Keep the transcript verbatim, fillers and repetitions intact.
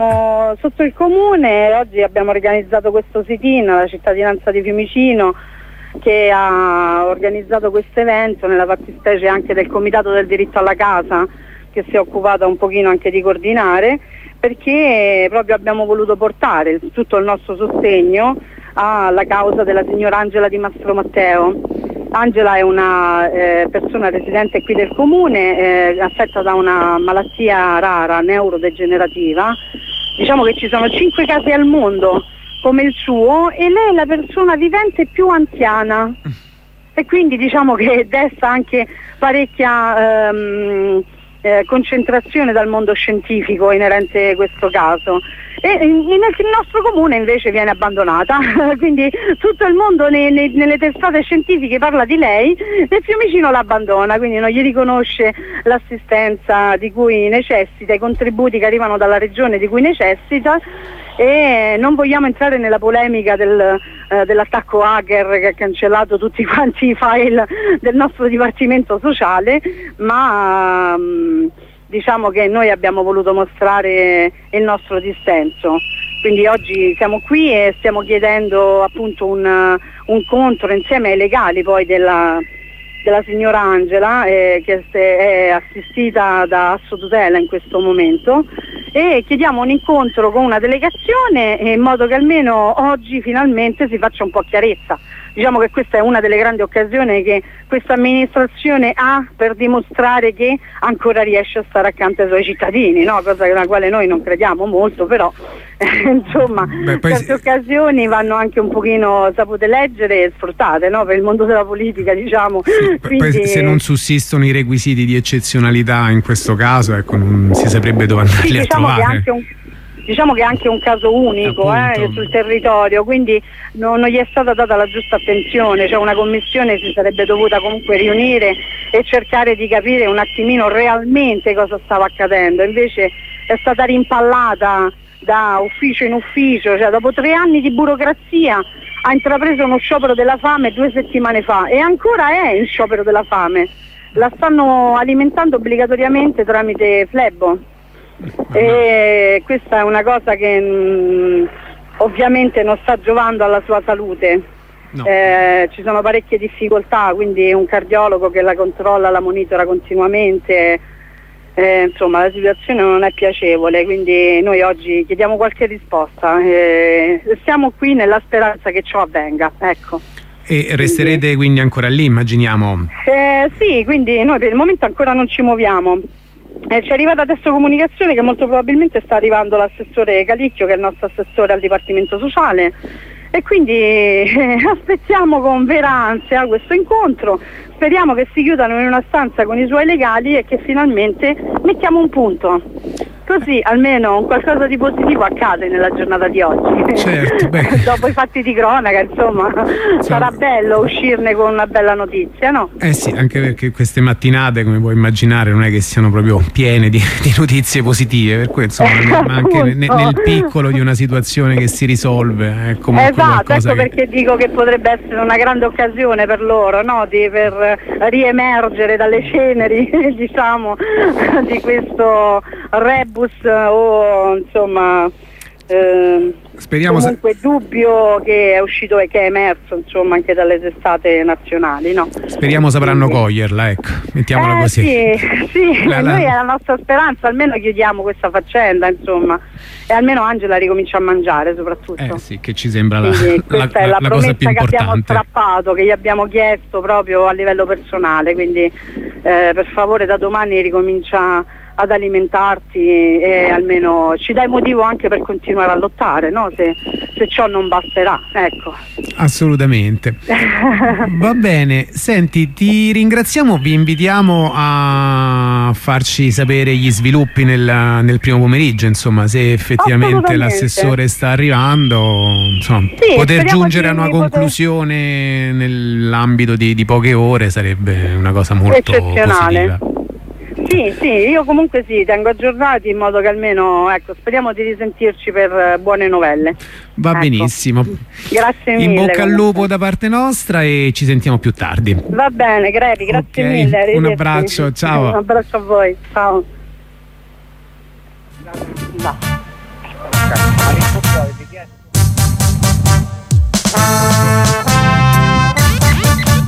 Sotto il comune oggi abbiamo organizzato questo sit-in, la cittadinanza di Fiumicino, che ha organizzato questo evento nella fattispecie anche del Comitato del Diritto alla Casa, che si è occupata un pochino anche di coordinare, perché proprio abbiamo voluto portare tutto il nostro sostegno alla causa della signora Angela Di Mastro Matteo. Angela è una eh, persona residente qui del comune, eh, affetta da una malattia rara, neurodegenerativa. Diciamo che ci sono cinque casi al mondo come il suo e lei è la persona vivente più anziana e quindi diciamo che desta anche parecchia ehm, eh, concentrazione dal mondo scientifico inerente a questo caso. E nel nostro comune invece viene abbandonata, quindi tutto il mondo ne, ne, nelle testate scientifiche parla di lei e Fiumicino l'abbandona, quindi non gli riconosce l'assistenza di cui necessita, i contributi che arrivano dalla regione di cui necessita, e non vogliamo entrare nella polemica del, eh, dell'attacco hacker che ha cancellato tutti quanti i file del nostro dipartimento sociale, ma mh, diciamo che noi abbiamo voluto mostrare il nostro dissenso. Quindi oggi siamo qui e stiamo chiedendo appunto un, un contro insieme ai legali poi della, della signora Angela, eh, che è assistita da Assotutela in questo momento, e chiediamo un incontro con una delegazione in modo che almeno oggi finalmente si faccia un po' chiarezza. Diciamo che questa è una delle grandi occasioni che questa amministrazione ha per dimostrare che ancora riesce a stare accanto ai suoi cittadini, no? Cosa nella quale noi non crediamo molto, però eh, insomma Beh, queste si... occasioni vanno anche un pochino sapute leggere e sfruttate, no? Per il mondo della politica, diciamo. Sì, Quindi... poi se non sussistono i requisiti di eccezionalità in questo caso, ecco, non si saprebbe dove andarli sì, diciamo a trovare. Che anche un... Diciamo che è anche un caso unico eh, sul territorio, quindi non, non gli è stata data la giusta attenzione, cioè una commissione si sarebbe dovuta comunque riunire e cercare di capire un attimino realmente cosa stava accadendo, invece è stata rimpallata da ufficio in ufficio, cioè dopo tre anni di burocrazia ha intrapreso uno sciopero della fame due settimane fa e ancora è in sciopero della fame, la stanno alimentando obbligatoriamente tramite flebo. E questa è una cosa che mh, ovviamente non sta giovando alla sua salute, no. eh, ci sono parecchie difficoltà, quindi un cardiologo che la controlla, la monitora continuamente, eh, insomma la situazione non è piacevole, quindi noi oggi chiediamo qualche risposta, eh, siamo qui nella speranza che ciò avvenga, ecco. E resterete quindi, quindi ancora lì, immaginiamo? Eh, sì, quindi noi per il momento ancora non ci muoviamo. Eh, ci è arrivata adesso comunicazione che molto probabilmente sta arrivando l'assessore Calicchio, che è il nostro assessore al Dipartimento Sociale, e quindi eh, aspettiamo con vera ansia questo incontro, speriamo che si chiudano in una stanza con i suoi legali e che finalmente mettiamo un punto. Così almeno un qualcosa di positivo accade nella giornata di oggi. Certo, beh. Dopo i fatti di cronaca, insomma, so, sarà bello uscirne con una bella notizia, no? Eh sì, anche perché queste mattinate, come puoi immaginare, non è che siano proprio piene di, di notizie positive, per cui insomma, ma anche nel, nel piccolo di una situazione che si risolve è comunque esatto, ecco che... perché dico che potrebbe essere una grande occasione per loro, no? Di, per riemergere dalle ceneri, diciamo, di questo rebus o insomma eh, speriamo comunque se... dubbio che è uscito e che è emerso insomma anche dalle testate nazionali, no? Speriamo sapranno sì. coglierla, ecco, mettiamola eh, così. Sì, sì. La, la... noi è la nostra speranza, almeno chiudiamo questa faccenda, insomma, e almeno Angela ricomincia a mangiare soprattutto. Eh sì, che ci sembra la, quindi, la, questa è la, la promessa cosa più che importante. Abbiamo strappato, che gli abbiamo chiesto proprio a livello personale, quindi eh, per favore da domani ricomincia ad alimentarti e almeno ci dai motivo anche per continuare a lottare, no? se, se ciò non basterà, ecco. Assolutamente. Va bene, senti, ti ringraziamo, vi invitiamo a farci sapere gli sviluppi nel, nel primo pomeriggio, insomma, se effettivamente l'assessore sta arrivando, insomma, sì, poter giungere a una conclusione poter... nell'ambito di, di poche ore sarebbe una cosa molto positiva. Sì, sì, io comunque sì, tengo aggiornati in modo che almeno, ecco, speriamo di risentirci per buone novelle. Va ecco. benissimo. Grazie mille. In bocca al comunque. lupo da parte nostra e ci sentiamo più tardi. Va bene, Grevi, grazie okay. mille. Un abbraccio, ciao. Un abbraccio a voi, ciao. Va. presto.